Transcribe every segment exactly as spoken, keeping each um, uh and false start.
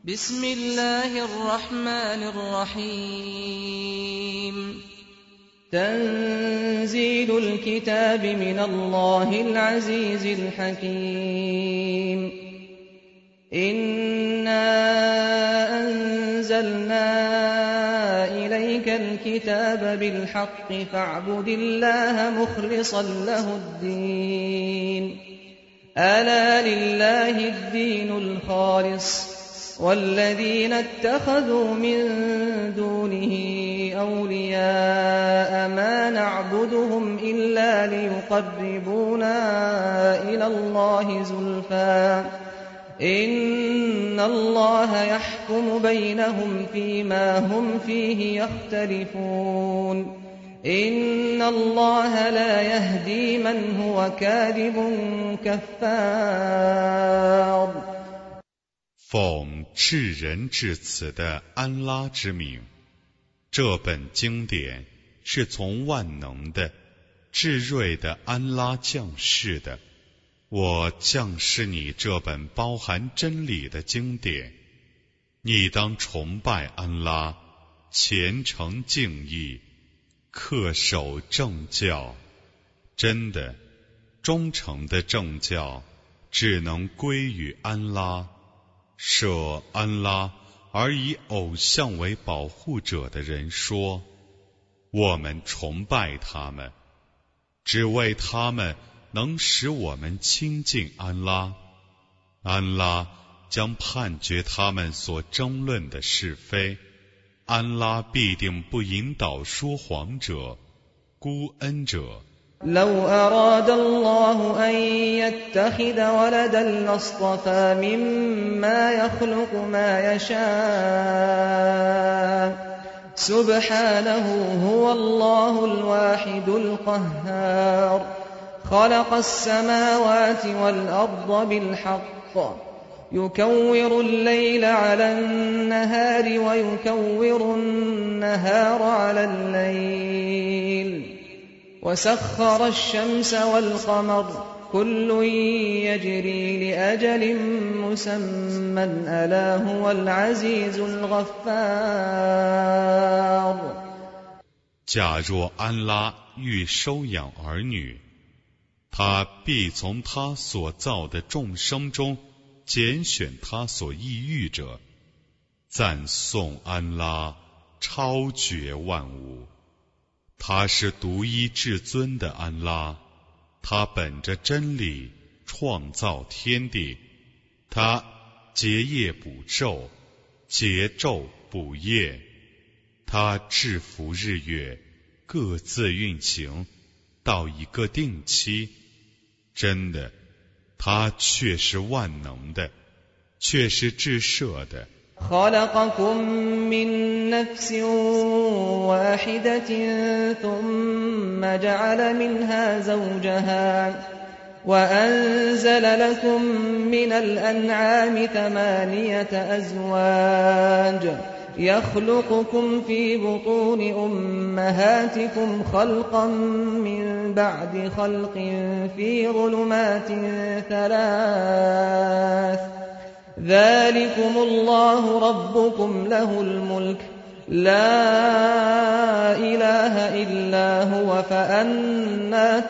بسم الله الرحمن الرحيم تنزيل الكتاب من الله العزيز الحكيم إنا أنزلنا إليك الكتاب بالحق فاعبد الله مخلصا له الدين ألا لله الدين الخالص والذين اتخذوا من دونه أولياء ما نعبدهم إلا ليقربونا إلى الله زلفى إن الله يحكم بينهم فيما هم فيه يختلفون إن الله لا يهدي من هو كاذب كفار。 奉至仁至慈的安拉之名，这本经典是从万能的、至睿的安拉降世的。我降示你这本包含真理的经典，你当崇拜安拉，虔诚敬意，恪守正教。真的、忠诚的正教只能归于安拉。设安拉而以偶像为保护者的人说，我们崇拜他们，只为他们能使我们亲近安拉。安拉将判决他们所争论的是非，安拉必定不引导说谎者、孤恩者。 لو أراد الله أن يتخذ ولدا لاصطفى مما يخلق ما يشاء سبحانه هو الله الواحد القهار خلق السماوات والأرض بالحق يكور الليل على النهار ويكور النهار على الليل وسخر الشمس والقمر كل يجري لأجل مسمى ألا هو العزيز الغفار。 假若安拉欲收养儿女，他必从他所造的众生中拣选他所意欲者。赞颂安拉，超绝万物。他是独一至尊的安拉，他本着真理创造天地，他结夜补昼，结昼补夜，他制服日月，各自运行到一个定期。真的，他却是万能的，却是至赦的。 خلقكم من نفس واحدة ثم جعل منها زوجها وأنزل لكم من الأنعام ثمانية أزواج يخلقكم في بطون أمهاتكم خلقا من بعد خلق في ظلمات ثلاث ذلكم الله ربكم له الملك لا إله إلا هو فأنا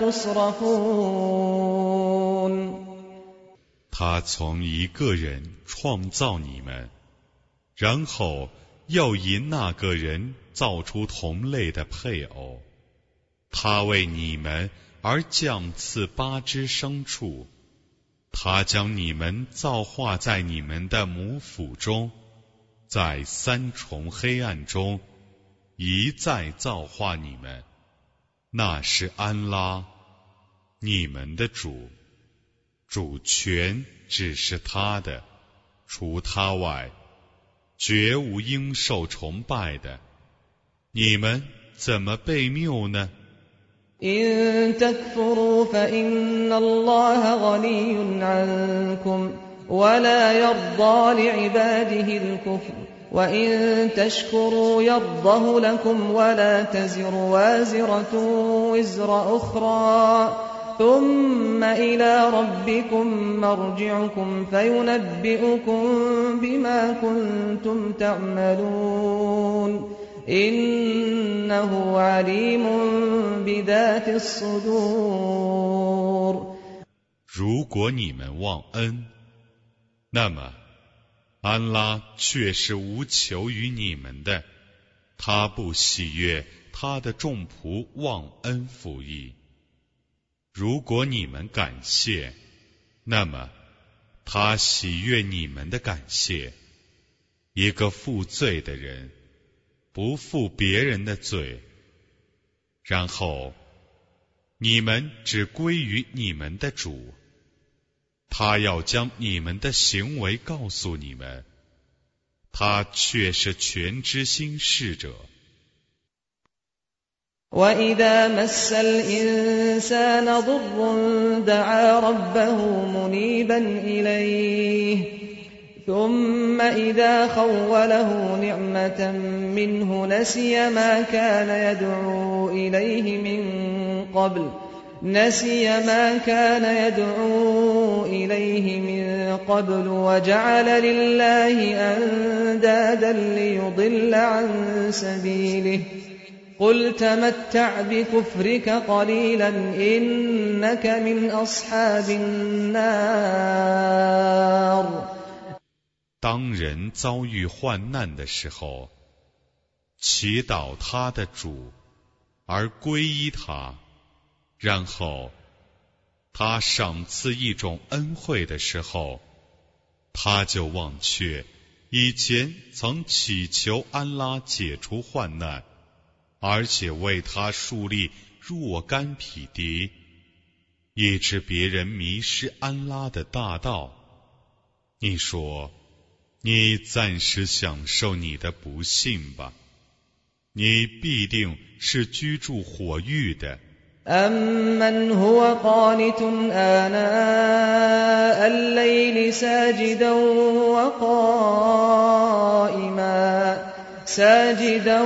تصرفون。 他从一个人创造你们，然后又因那个人造出同类的配偶，他为你们而降赐八只牲畜，他将你们造化在你们的母腹中，在三重黑暗中一再造化你们。那是安拉，你们的主，主权只是他的，除他外绝无应受崇拜的。你们怎么被谬呢？ إن تكفروا فإن الله غني عنكم ولا يرضى لعباده الكفر وإن تشكروا يرضه لكم ولا تزر وازرة وزر أخرى ثم إلى ربكم مرجعكم فينبئكم بما كنتم تعملون إنه عليم بذات الصدور。 如果你们忘恩，那么安拉却是无求于你们的，他不喜悦他的众仆忘恩负义。如果你们感谢，那么他喜悦你们的感谢。一个负罪的人不负别人的罪，然后你们只归于你们的主，他要将你们的行为告诉你们，他却是全知心事者。 وَإِذَا مَسَّ الْإِنسَانَ ضُرٌّ دَعَا رَبَّهُ مُنِيبًا إِلَيْهِ ثُمَّ إِذَا خَوَّلَهُ نِعْمَةً مِّنْهُ نَسِيَ مَا كَانَ يَدْعُو إِلَيْهِ مِن قَبْلُ نَسِيَ مَا كَانَ يَدْعُو إِلَيْهِ مِن قَبْلُ وَجَعَلَ لِلَّهِ أَندَادًا لِّيُضِلَّ عَن سَبِيلِهِ قُلْ تَمَتَّعْ بِكُفْرِكَ قَلِيلًا إِنَّكَ مِنْ أَصْحَابِ النَّارِ。 当人遭遇患难的时候，祈祷他的主而皈依他，然后他赏赐一种恩惠的时候，他就忘却以前曾祈求安拉解除患难，而且为他树立若干匹敌，以致别人迷失安拉的大道。你说，你暂时享受你的不幸吧，你必定是居住火狱的。 أَمَّنْ هُوَ قَانِتٌ آنَاءَ اللَّيْلِ سَاجِدًا وَقَائِمًا ساجدا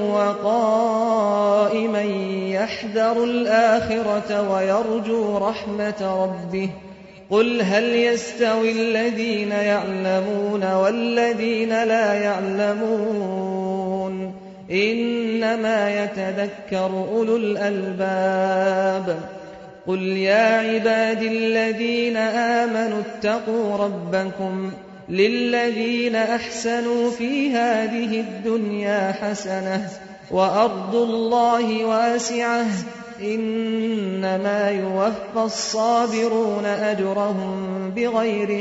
وقائما يحذر الآخرة ويرجو رحمة ربه قل هل يستوي الذين يعلمون والذين لا يعلمون إنما يتذكر أولو الألباب قل يا عبادي الذين آمنوا اتقوا ربكم للذين أحسنوا في هذه الدنيا حسنة وأرض الله واسعة إنما يوفى الصابرون أجرهم بغير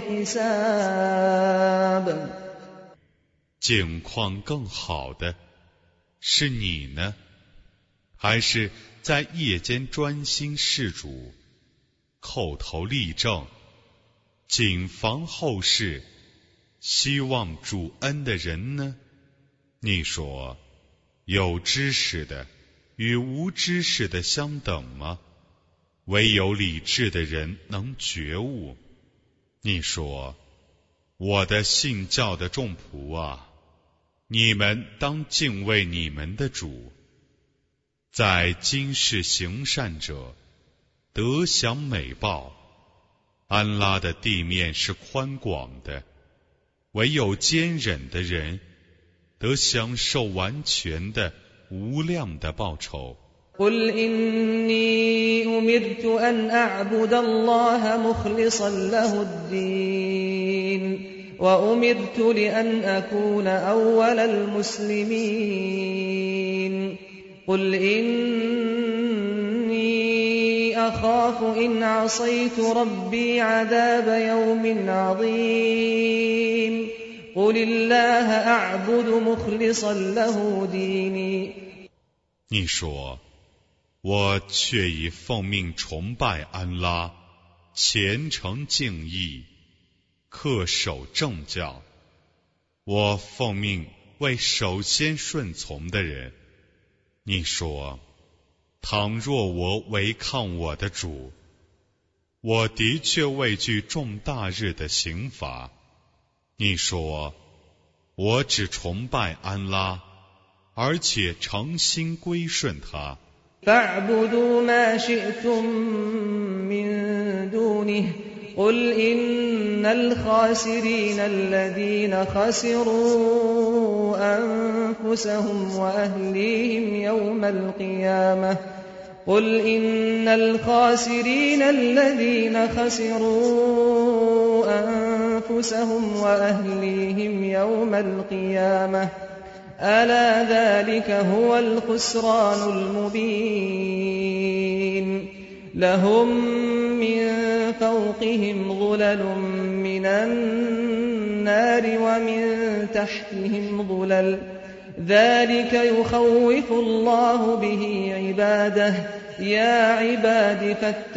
حساب。 境况更好的是你呢，还是在夜间专心事主，叩头立正，谨防后事，希望主恩的人呢？你说，有知识的与无知识的相等吗？唯有理智的人能觉悟。你说，我的信教的众仆啊，你们当敬畏你们的主。在今世行善者得享美报，安拉的地面是宽广的，唯有坚忍的人得享受完全的无量的报酬。 قل إني أمرت أن أعبد الله مخلصا له الدين وأمرت لأن أكون أول المسلمين قل إني أخاف إن عصيت ربي عذاب يوم عظيم قل الله أعبد مخلصا له ديني。 你说，我却已奉命崇拜安拉，虔诚敬意，恪守正教。我奉命为首先顺从的人。你说，倘若我违抗我的主，我的确畏惧重大日的刑罚。你说，我只崇拜安拉，而且诚心归顺他。 فاعبدوا ما شئتم من دونه قل إن الخاسرين الذين خسروا أنفسهم وأهليهم يوم القيامة قل إن الخاسرين الذين خسروا أنفسهم وأهليهم يوم القيامة ألا ذلك هو الخسران المبين لهم من فوقهم ظلل من النار ومن تحتهم ظلل ذلك يخوف الله به عباده يا عباد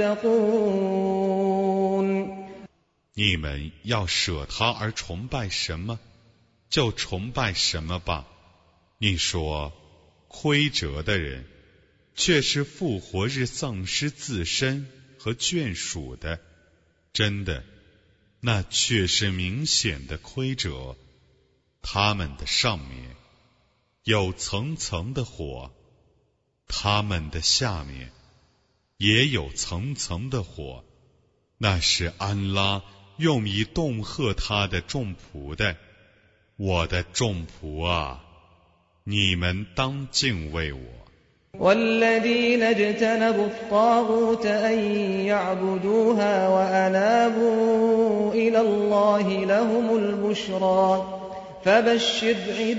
فاتقون 你们要舍他而崇拜什么，就崇拜什么吧。你说，亏折的人，却是复活日丧失自身和眷属的，真的，那却是明显的亏折。他们的上面有层层的火，他们的下面也有层层的火，那是安拉用以恫吓他的众仆的。我的众仆啊，你们当敬畏我。 والذين اجتنبوا الطاغوت أن يعبدوها وأنابوا إلى الله لهم البشرى فبشر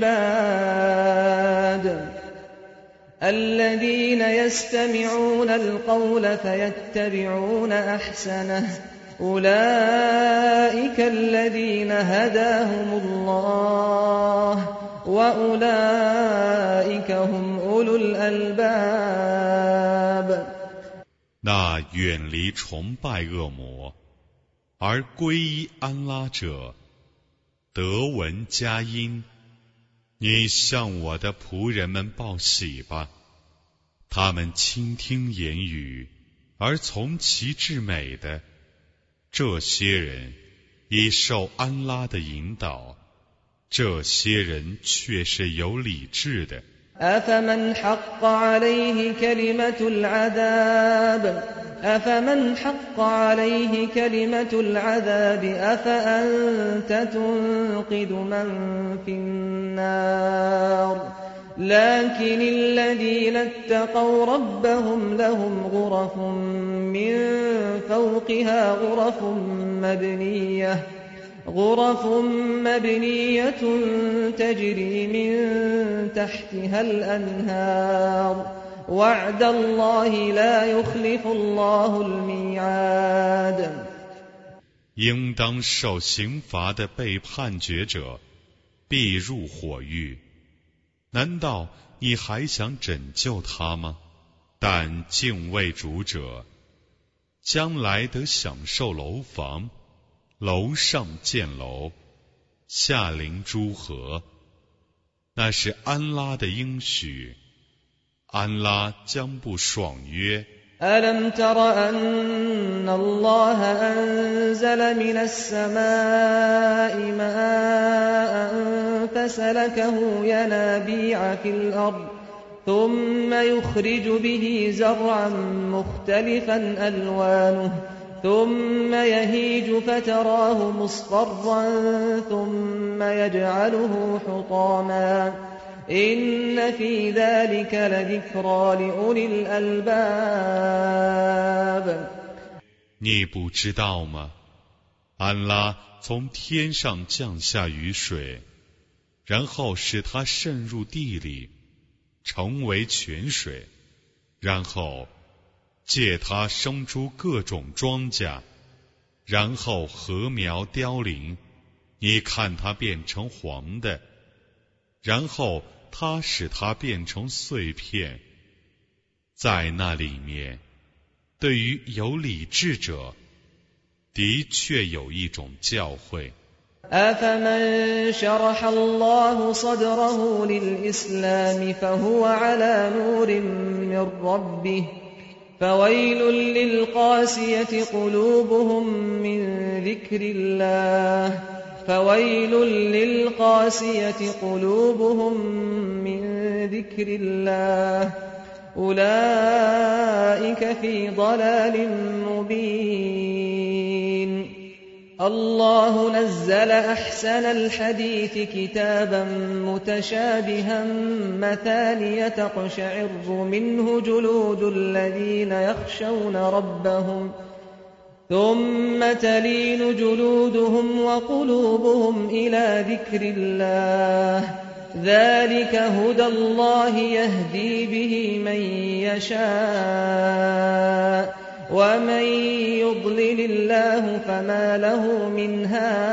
عباد الذين يستمعون القول فيتبعون أحسنه أولئك الذين هداهم الله وأولئك هم أولو الألباب 那远离崇拜恶魔而皈依安拉者，得闻佳音。你向我的仆人们报喜吧，他们倾听言语而从其至美的，这些人已受安拉的引导，这些人却是有理智的。 أفمن حق عليه كلمة العذاب أفمن حق عليه كلمة العذاب أفأنت تنقذ من في النار لكن الذين اتقوا ربهم لهم غرف من فوقها غرف مبنية غرف مبنية تجري من تحتها الأنهار وعد الله لا يخلف الله الميعاد 应当受刑罚的被判决者必入火狱，难道你还想拯救他吗？但敬畏主者将来得享受楼房，楼上建楼，下临诸河，那是安拉的应许，安拉将不爽约。 ألم تر أن الله أنزل من السماء ماء فسلكه ينابيع في الأرض ثم يخرج به زرعا مختلفا ألوانه ثم يهيج فتراه مصفرا ثم يجعله حطاما إن في ذلك لذكرى لأولي الألباب 你不知道吗？安拉从天上降下雨水，然后使它渗入地里，成为泉水，然后借它生出各种庄稼，然后禾苗凋零，你看它变成黄的，然后他使它变成碎片，在那里面，对于有理智者，的确有一种教诲。 أفمن شرح الله صدره للإسلام فهو على نور من ربه فويل للقاسية قلوبهم من ذكر الله فويل للقاسية قلوبهم من ذكر الله أولئك في ضلال مبين الله نزل أحسن الحديث كتابا متشابها مثانية تقشعر منه جلود الذين يخشون ربهم ثم تلين جلودهم وقلوبهم إلى ذكر الله ذلك هدى الله يهدي به من يشاء ومن يضلل الله فما له من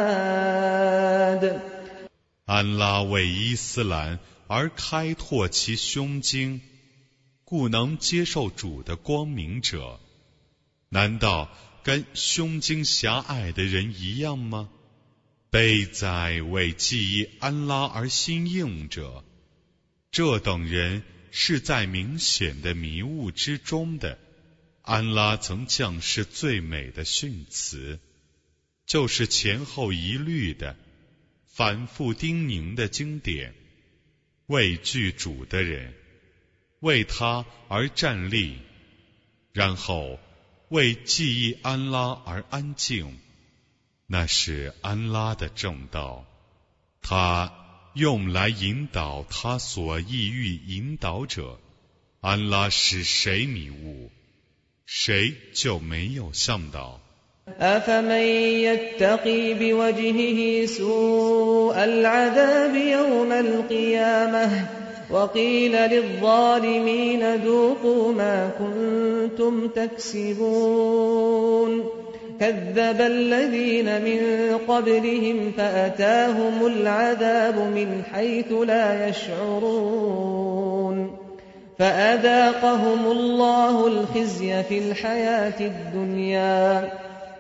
هاد 安拉为伊斯兰而开拓其胸襟，故能接受主的光明者，难道跟胸襟狭隘的人一样吗？悲哉为记忆安拉而心硬者，这等人是在明显的迷雾之中的。安拉曾降示最美的训词，就是前后一律的反复叮咛的经典，为具主的人，为他而站立，然后为记忆安拉而安静，那是安拉的正道，他用来引导他所意欲引导者。安拉使谁迷雾，谁就没有向导。 أفمن يتقي بوجهه سوء العذاب يوم القيامة وقيل للظالمين ذوقوا ما كنتم تكسبون كذب الذين من قبلهم فأتاهم العذاب من حيث لا يشعرون فأذاقهم الله الخزي في الحياة الدنيا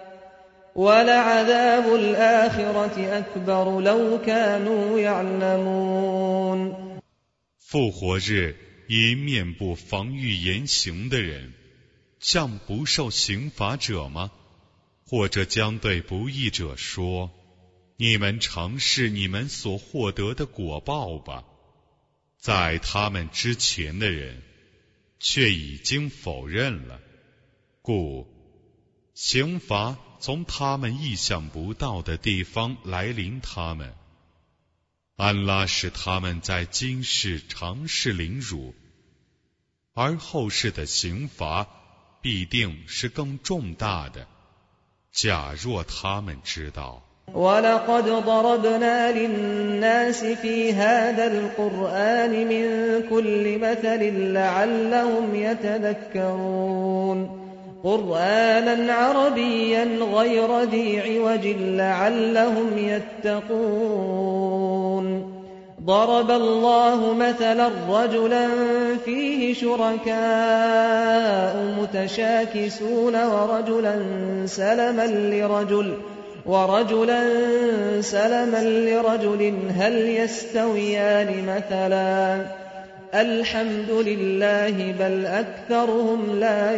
ولعذاب الآخرة أكبر لو كانوا يعلمون 复活日以面部防御言行的人，像不受刑罚者吗？或者将对不义者说：你们尝试你们所获得的果报吧。在他们之前的人却已经否认了，故刑罚从他们意想不到的地方来临他们。安拉使他们在今世尝试凌辱，而后世的刑罚必定是更重大的，假若他们知道。 وَلَقَدْ ضَرَبْنَا لِلنَّاسِ فِي هَذَا الْقُرْآنِ مِنْ كُلِّ مَثَلٍ لَعَلَّهُمْ يَتَذَكَّرُونَ قُرْآنًا عَرَبِيًّا غَيْرَ ذِي عِوَجٍ لَعَلَّهُمْ يَتَّقُونَ ضرب الله مثلا رجلا فيه شركاء متشاكسون ورجلا سلما لرجل ورجلا سلما لرجل هل يستويان مثلا الحمد لله بل أكثرهم لا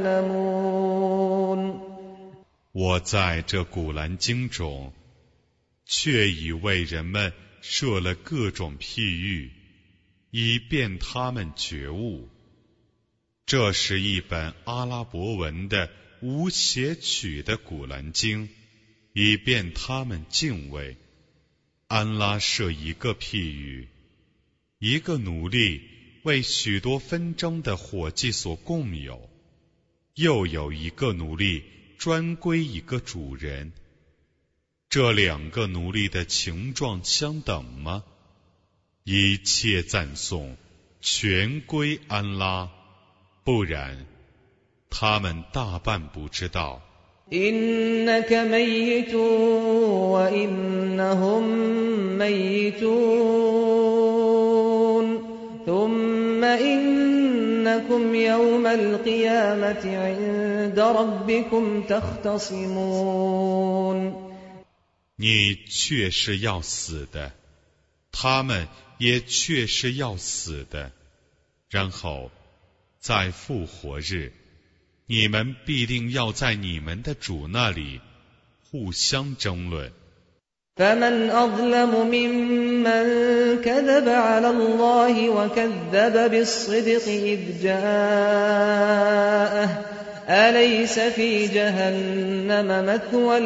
يعلمون 我在这古兰经中却已为人们设了各种譬喻，以便他们觉悟。这是一本阿拉伯文的无写曲的古兰经，以便他们敬畏。安拉设一个譬喻，一个奴隶为许多纷争的伙计所共有，又有一个奴隶专归一个主人。这两个奴隶的情状相等吗？一切赞颂全归安拉，不然他们大半不知道。 إنك ميت وإنهم ميتون ثم إنكم يوم القيامة عند ربكم تختصمون 你确是要死的，他们也确是要死的，然后在复活日，你们必定要在你们的主那里互相争论。 فمن أظلم ممن كذب على الله وكذب بالصدق إذ جاءه أليس في جهنم مثوى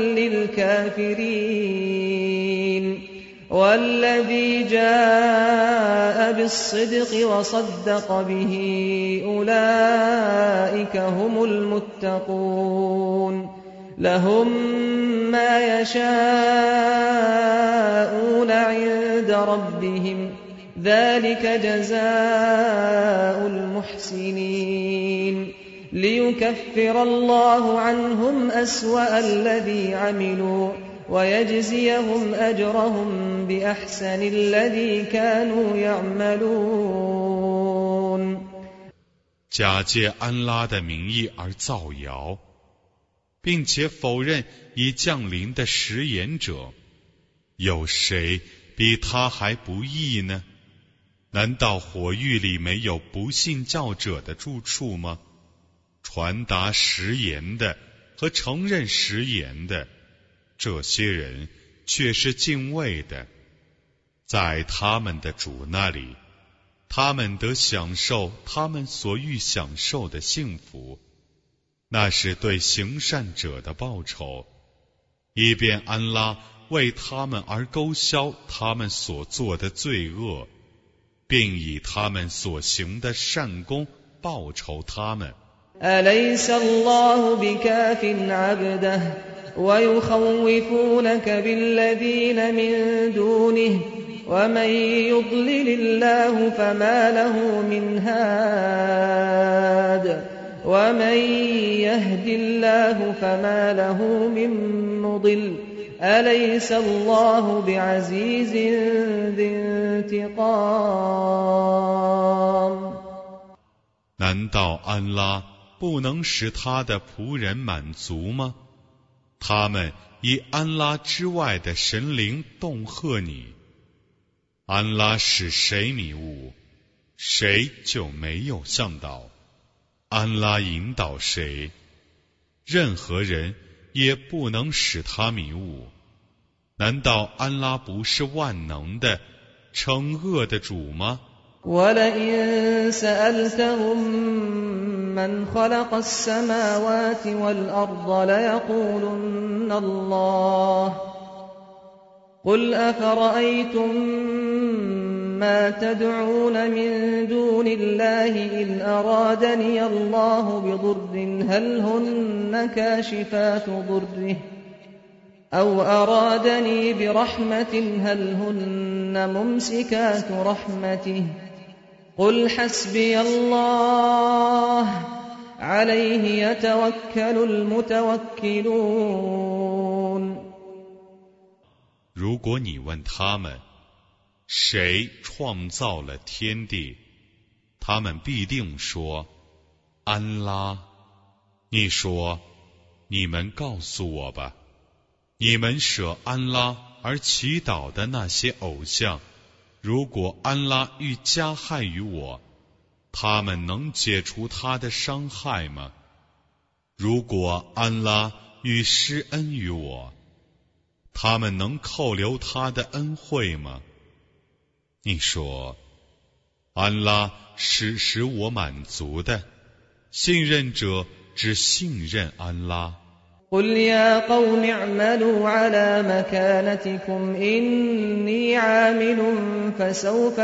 للكافرين والذي جاء بالصدق وصدق به أولئك هم المتقون لهم ما يشاءون عند ربهم ذلك جزاء المحسنين ليكفر الله عنهم أسوأ الذي عملوا ويجزيهم أجرهم بأحسن الذي كانوا يعملون 假借安拉的名义而造谣，并且否认已降临的食言者，有谁比他还不义呢？难道火狱里没有不信教者的住处吗？传达食言的和承认食言的，这些人却是敬畏的，在他们的主那里，他们得享受他们所欲享受的幸福，那是对行善者的报酬，以便安拉为他们而勾销他们所做的罪恶，并以他们所行的善功报酬他们。 أليس الله بكاف عبده ويخوفونك بالذين من دونه ومن يضلل الله فما له من هاد ومن يهد الله فما له من مضل أليس الله بعزيز ذي انتقام 难道安拉不能使他的仆人满足吗？他们以安拉之外的神灵恫吓你，安拉使谁迷雾，谁就没有向导；安拉引导谁，任何人也不能使他迷雾。难道安拉不是万能的、惩恶的主吗？ ولئن سألتهم من خلق السماوات والأرض ليقولن الله قل أفرأيتم ما تدعون من دون الله إن أرادني الله بضر هل هن كاشفات ضره أو أرادني برحمة هل هن ممسكات رحمته قل حسبي الله عليه يتوكل المتوكلون 如果你问他们，谁创造了天地，他们必定说，安拉。你说，你们告诉我吧，你们舍安拉而祈祷的那些偶像，如果安拉欲加害于我，他们能解除他的伤害吗？如果安拉欲施恩于我，他们能扣留他的恩惠吗？你说，安拉是使我满足的，信任者只信任安拉。 قل يا قوم اعملوا على مكانتكم إني عامل فسوف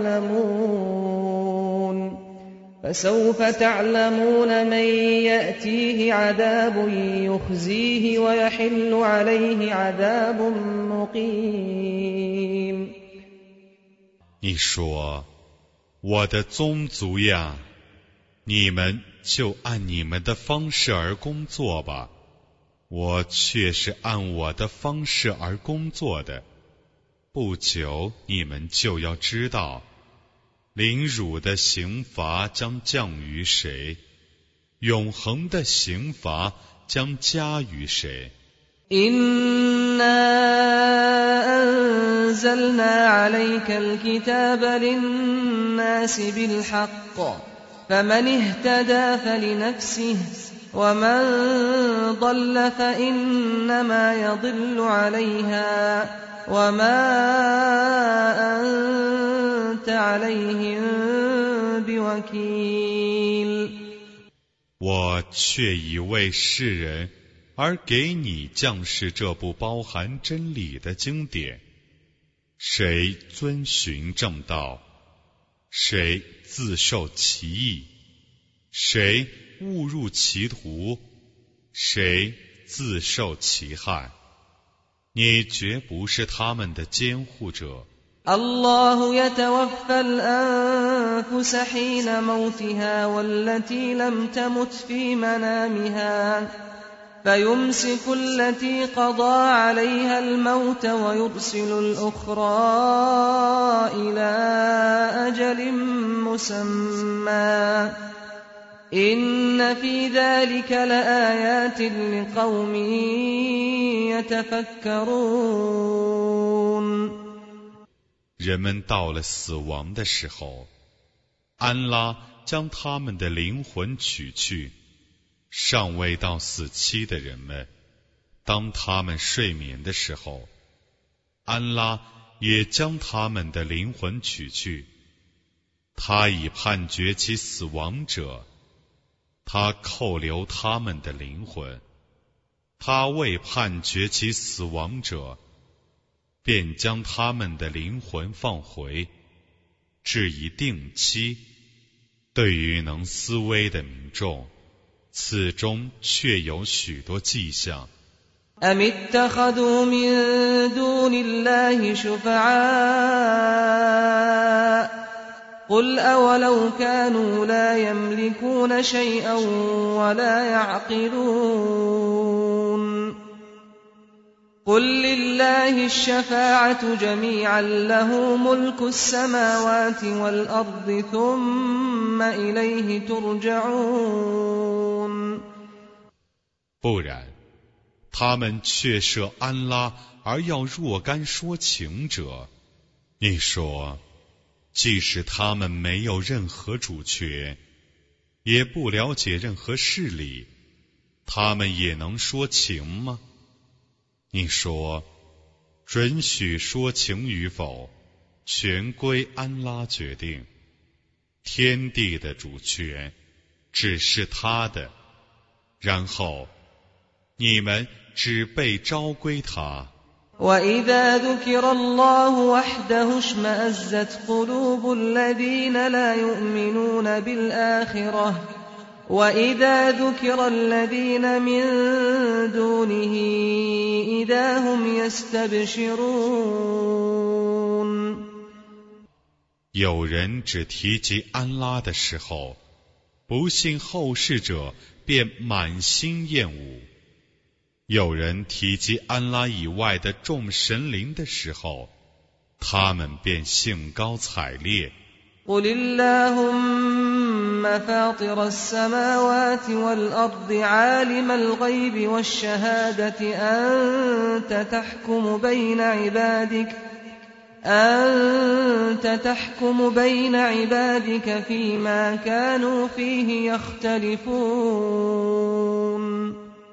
تعلمون فسوف تعلمون من يأتيه عذاب يخزيه ويحل عليه عذاب مقيم 你说，我的宗族呀，你们就按你们的方式而工作吧。我却是按我的方式而工作的，不久你们就要知道，凌辱的刑罚将降于谁，永恒的刑罚将加于谁。 إنا أنزلنا عليك الكتاب للناس بالحق فمن اهتدى فلنفسه ومن ضل فإنما يضل عليها وما أنت عليهم بوكيل 我却已为世人而给你降示这部包含真理的经典，谁遵循正道，谁自受其益，谁误入歧途，谁自受其害，你绝不是他们的监护者。 الله يتوفى الأنفس حين موتها والتي لم تمت في منامها فيمسك التي قضى عليها الموت ويرسل الأخرى إلى أجل مسمى إن في ذلك لآيات لقوم يتفكرون 人们到了死亡的时候，安拉将他们的灵魂取去。尚未到死期的人们，当他们睡眠的时候，安拉也将他们的灵魂取去。他已判决其死亡者，他扣留他们的灵魂；他未判决其死亡者，便将他们的灵魂放回，至一定期。对于能思维的民众，此中确有许多迹象。 أم اتخذوا من دون الله شفعاء قل أولو كانوا لا يملكون شيئا ولا يعقلون قل لله الشفاعة جميعا له ملك السماوات والأرض ثم إليه ترجعون 不然，他们却设安拉而要若干说情者。你说，即使他们没有任何主权，也不了解任何事理，他们也能说情吗？你说，准许说情与否，全归安拉决定。天地的主权只是他的，然后你们只被召归他。 وإذا ذكر الله وحده اشمأزت قلوب الذين لا يؤمنون بالآخرة وإذا ذكر الذين من دونه إذا هم يستبشرون 有人只提及安拉的时候，不信后世者便满心厌恶；有人提及安拉以外的众神灵的时候，他们便兴高采烈。 قل اللهم فاطر السماوات والأرض عالم الغيب والشهادة أنت تحكم بين عبادك أنت تحكم بين عبادك فيما كانوا فيه يختلفون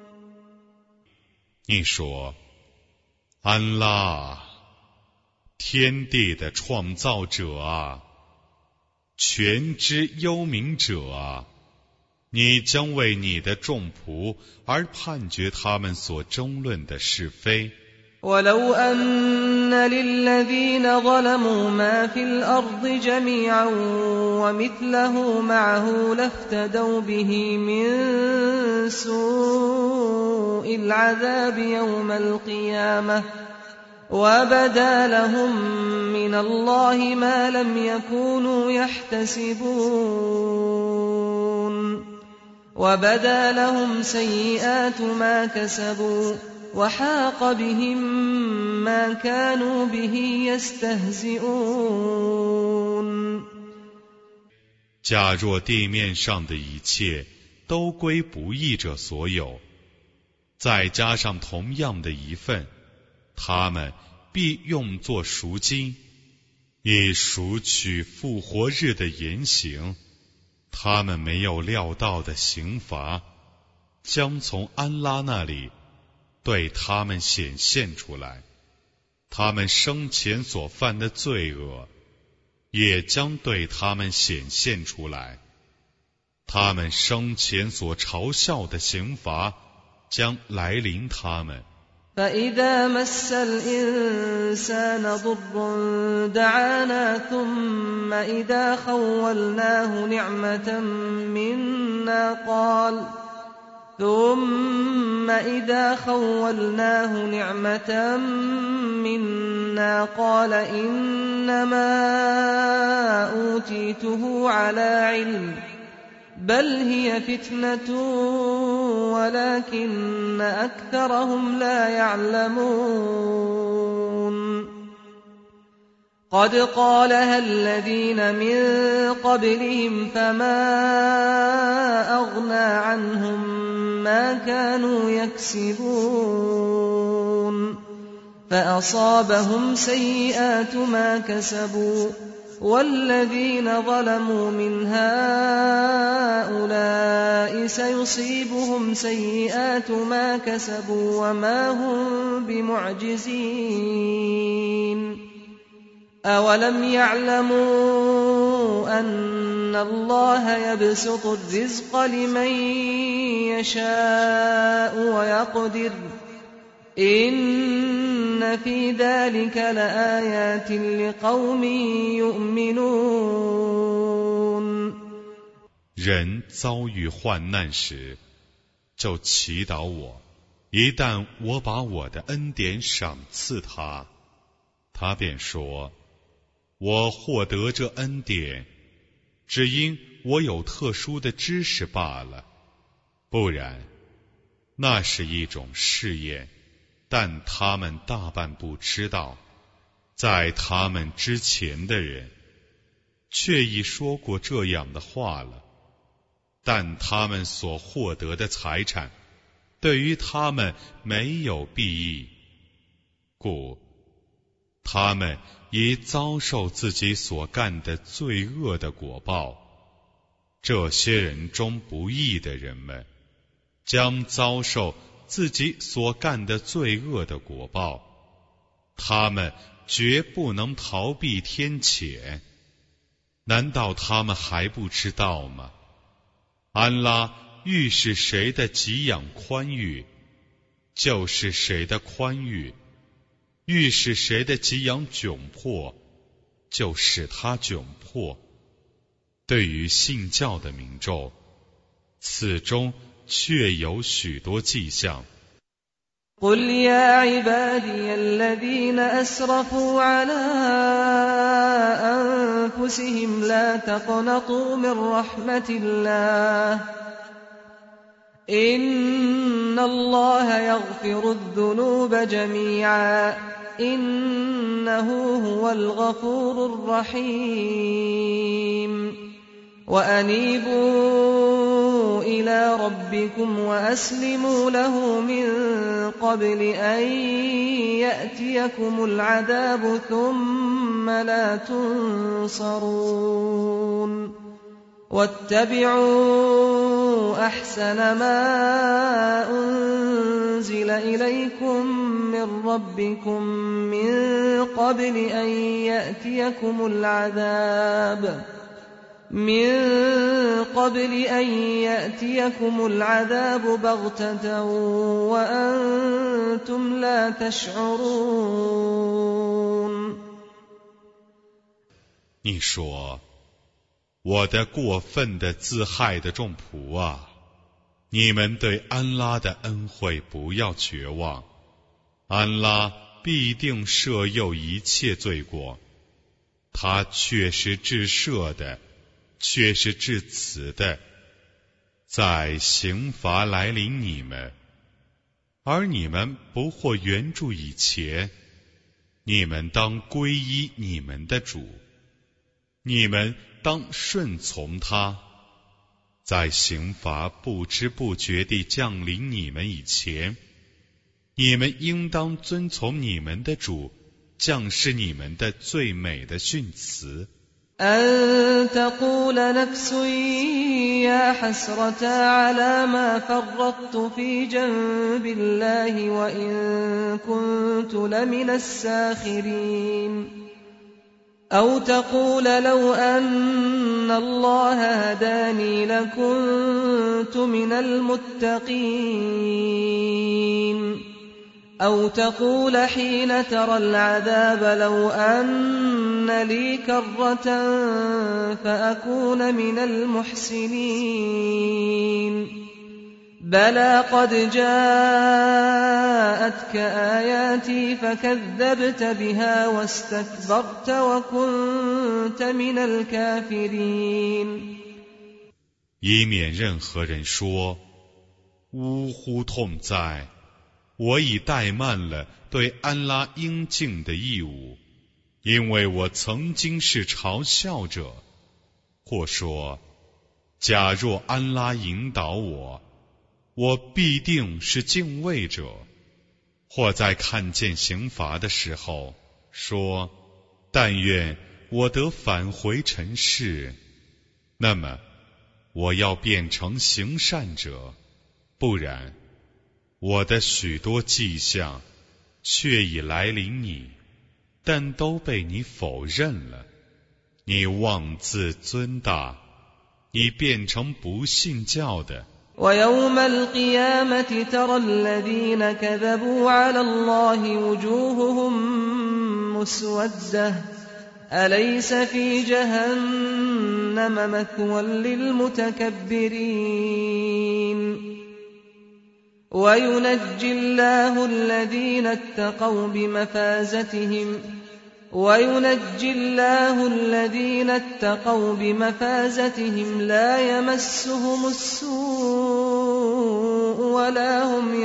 你说，安拉，天地的创造者啊，全知幽冥者啊，你将为你的众仆而判决他们所争论的是非。 ولو أن للذين ظلموا ما في الأرض جميعا ومثله معه لافتدوا به من سوء العذاب يوم القيامة وبدا لهم من الله ما لم يكونوا يحتسبون وبدا لهم سيئات ما كسبوا وحاق بهم ما كانوا به يستهزئون 假若地面上的一切都归不义者所有，再加上同样的一份，他们必用作赎金，以赎取复活日的言行。他们没有料到的刑罚，将从安拉那里对他们显现出来。 他们生前所犯的罪恶也将对他们显现出来，他们生前所嘲笑的刑罚将来临他们。 فإذا مس الإنسان ضر دعانا ثم إذا خولناه نعمة منا قال ثم إذا خولناه نعمة منا قال إنما أوتيته على علم بل هي فتنة ولكن أكثرهم لا يعلمون قد قالها الذين من قبلهم فما أغنى عنهم ما كانوا يكسبون فأصابهم سيئات ما كسبوا والذين ظلموا من هؤلاء سيصيبهم سيئات ما كسبوا وما هم بمعجزين أولم يعلموا أن الله يبسط الرزق لمن يشاء ويقدر إن في ذلك لآيات لقوم يؤمنون 人遭遇患难时，就祈祷我，一旦我把我的恩典赏赐他，他便说：我获得这恩典，只因我有特殊的知识罢了，不然，那是一种试验。但他们大半不知道，在他们之前的人却已说过这样的话了，但他们所获得的财产对于他们没有裨益，故他们已遭受自己所干的罪恶的果报。这些人中不义的人们将遭受自己所干的罪恶的果报，他们绝不能逃避天谴。难道他们还不知道吗？安拉欲使谁的给养宽裕，就是谁的宽裕；欲使谁的给养窘迫，就使他窘迫。对于信教的民众，此中确有许多迹象。 قل يا عبادي الذين أسرفوا على أنفسهم لا تقنطوا من رحمة الله إن الله يغفر الذنوب جميعا إنه هو الغفور الرحيم وأنيبوا إلى ربكم وأسلموا له من قبل أن يأتيكم العذاب ثم لا تنصرون واتبعوا أحسن ما أنزل إليكم من ربكم من قبل أن يأتيكم العذاب من قبل أن يأتيكم العذاب بغتة وأنتم لا تشعرون 你说，我的过分的自害的众仆啊，你们对安拉的恩惠不要绝望，安拉必定赦宥一切罪过，他确是至赦的，却是至此的。在刑罚来临你们，而你们不获援助以前，你们当皈依你们的主，你们当顺从他。在刑罚不知不觉地降临你们以前，你们应当遵从你们的主降示你们的最美的训词。 أن تقول نفس يا حسرة على ما فرطت في جنب الله وإن كنت لمن الساخرين أو تقول لو أن الله هداني لكنت من المتقين أو تقول حين ترى العذاب لو أن لي كرة فأكون من المحسنين بلى قد جاءتك آياتي فكذبت بها واستكبرت وكنت من الكافرين 以免任何人说呜呼痛哉，我已怠慢了对安拉应尽的义务，因为我曾经是嘲笑者。或说，假若安拉引导我，我必定是敬畏者。或在看见刑罚的时候说，但愿我得返回尘世，那么我要变成行善者，不然我的许多迹象却已来临你，但都被你否认了。你妄自尊大，你变成不信教的。 ويوم القيامة ترى الذين كذبوا على الله وجوههم مسودة أليس في جهنم مثوى للمتكبرين وينجي الله الذين اتقوا بمفازتهم وينجي الله الذين اتقوا بمفازتهم لا يمسهم السوء ولا هم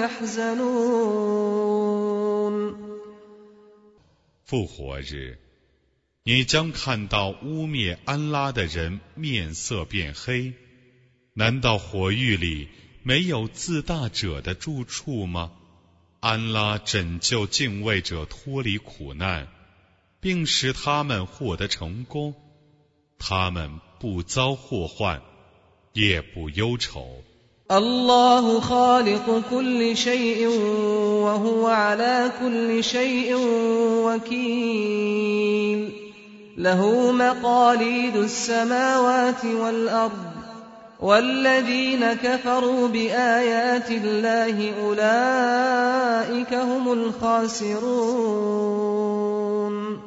يحزنون 复活日，你将看到污蔑安拉的人面色变黑。难道火狱里没有自大者的住处吗？安拉拯救敬畏者脱离苦难，并使他们获得成功，他们不遭祸患，也不忧愁。 الله خالق كل شيء وهو على كل شيء وكيل له مقاليد السماوات والأرض والذين كفروا بآيات الله أولئك هم الخاسرون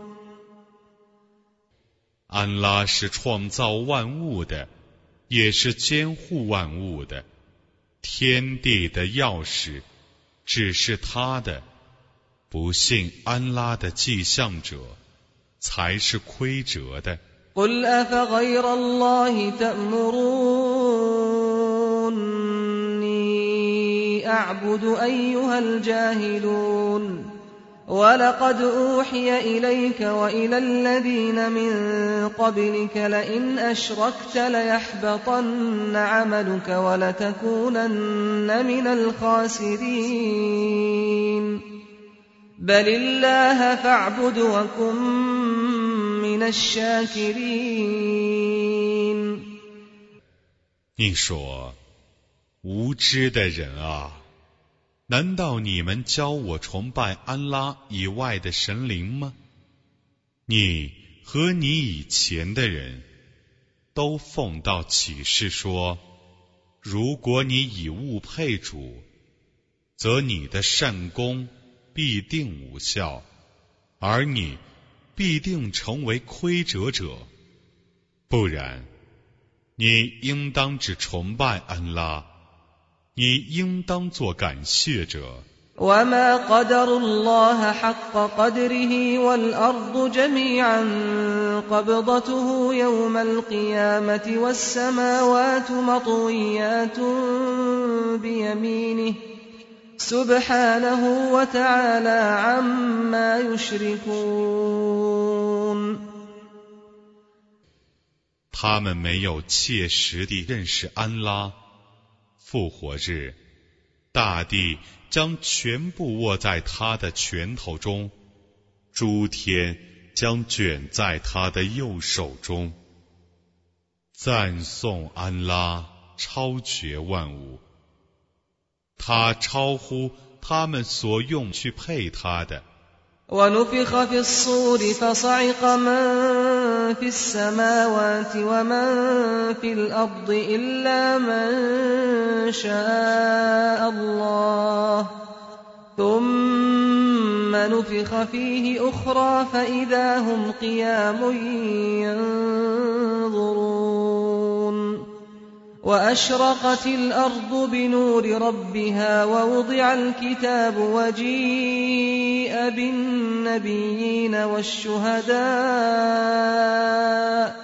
安拉是创造万物的，也是监护万物的。天地的钥匙只是他的，不信安拉的迹象者才是亏折的。 قل أفغير الله تأمروني أعبد أيها الجاهلون ولقد أوحي إليك وإلى الذين من قبلك لئن أشركت ليحبطن عملك ولتكونن من الخاسرين بل الله فاعبد وكن من الشاكرين 你说，无知的人啊，难道你们教我崇拜安拉以外的神灵吗？你和你以前的人都奉到启示说，如果你以物配主，则你的善功必定无效，而你必定成为亏折者。不然，你应当只崇拜安拉，你应当做感谢者。 وما قدر الله حق قدره والأرض جميعا قبضته يوم القيامة والسماوات مطويات بيمينه سبحانه وتعالى عما يشركون 他们没有切实地认识安拉。复活日，大地将全部握在他的拳头中，诸天将卷在他的右手中。赞颂安拉超绝万物，他超乎他们所用去配他的。 ونفخ في الصور فصعق من في السماوات ومن في الأرض إلا من شاء الله ثم نفخ فيه أخرى فإذا هم قيام ينظرون وأشرقت الأرض بنور ربها ووضع الكتاب وجيء بالنبيين والشهداء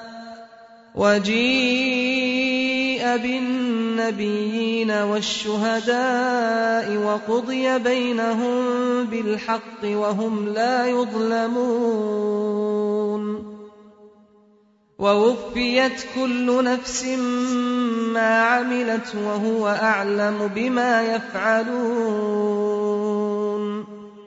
وجيء بالنبيين والشهداء وقضي بينهم بالحق وهم لا يظلمون ووفيت كل نفس ما عملت وهو أعلم بما يفعلون。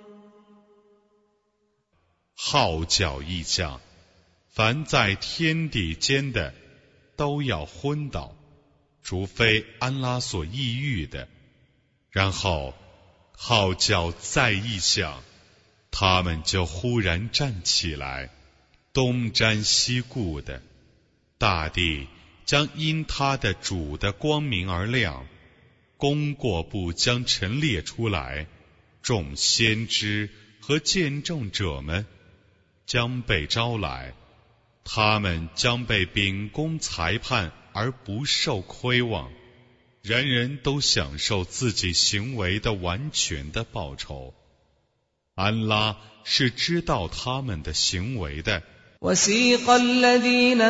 号角一响，凡在天地间的都要昏倒，除非安拉所抑郁的。然后号角再一响，他们就忽然站起来，东瞻西顾的。大地将因他的主的光明而亮，功过簿将陈列出来，众先知和见证者们将被招来，他们将被秉公裁判而不受亏望，人人都享受自己行为的完全的报酬。安拉是知道他们的行为的。 وسيق الذين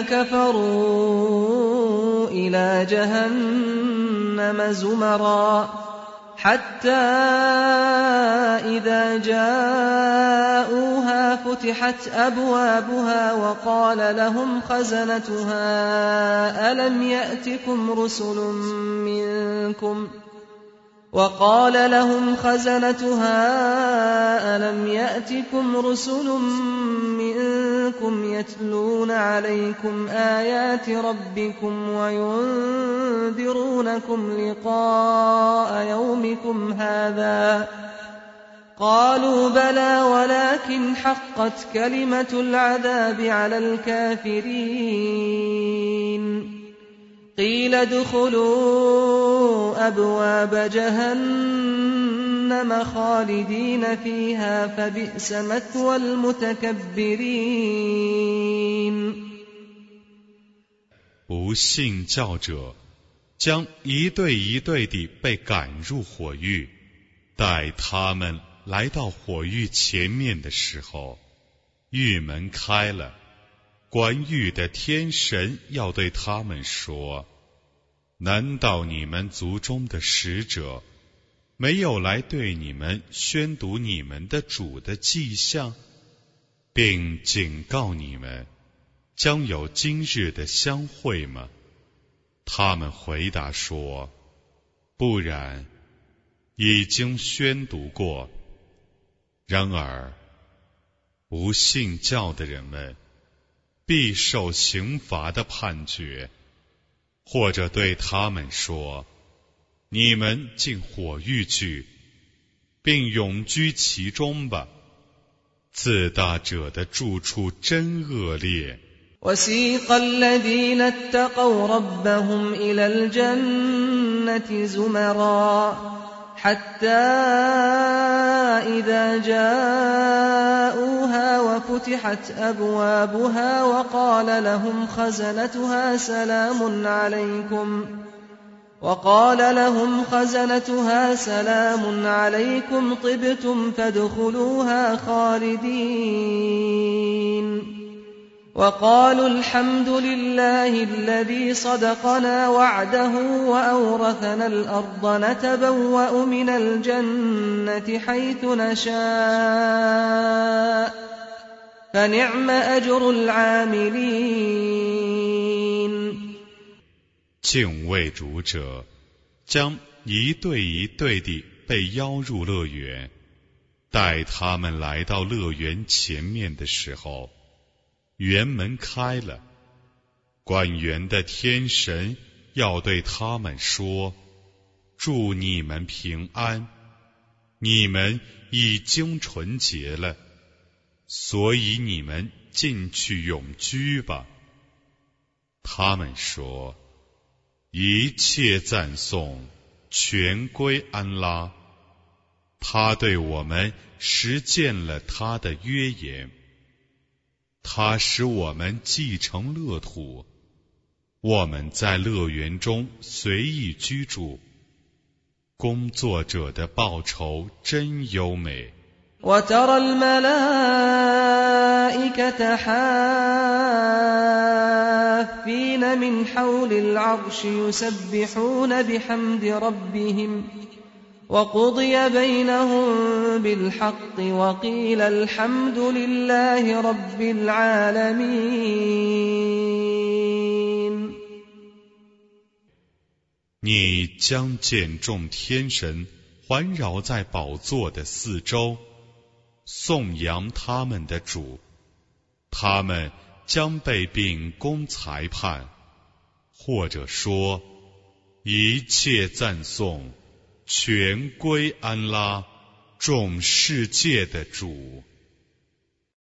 كفروا إلى جهنم زمرا حتى إذا جاءوها فتحت أبوابها وقال لهم خزنتها ألم يأتكم رسل منكم وقال لهم خزنتها ألم يأتكم رسل منكم يتلون عليكم آيات ربكم وينذرونكم لقاء يومكم هذا قالوا بلى ولكن حقت كلمة العذاب على الكافرين قيل ادخلوا أبواب جهنم خالدين فيها فبئس مثوى المتكبرين。 不信教者将一对一对地被赶入火狱，待他们来到火狱前面的时候，狱门开了，管狱的天神要对他们说：难道你们族中的使者没有来对你们宣读你们的主的迹象，并警告你们将有今日的相会吗？他们回答说：不然，已经宣读过。然而不信教的人们必受刑罚的判决。或者对他们说：你们进火狱去，并永居其中吧，自大者的住处真恶劣。 وسيق الذين اتقوا ربهم إلى الجنة زمرا حتى إذا جاءوها وفتحت أبوابها وقال لهم خزنتها سلام عليكم وقال لهم خزنتها سلام عليكم طبتم فادخلوها خالدين وقالوا الحمد لله الذي صدقنا وعده وأورثنا الأرض نتبوأ من الجنة حيث نشاء فنعم أجر العاملين。 敬畏主者将一对一对地被邀入乐园，待他们来到乐园前面的时候， 园门开了，管园的天神要对他们说：祝你们平安，你们已经纯洁了，所以你们进去永居吧。他们说：一切赞颂全归安拉，他对我们实践了他的约言，他使我们继承乐土，我们在乐园中随意居住，工作者的报酬真优美。 وترى الملائكة حافين من حول العرش يسبحون بحمد ربهم وقضي بينهم بالحق وقيل الحمد لله رب العالمين。 你将见众天神环绕在宝座的四周，颂扬他们的主，他们将被秉公裁判，或者说一切赞颂全归安拉，众世界的主。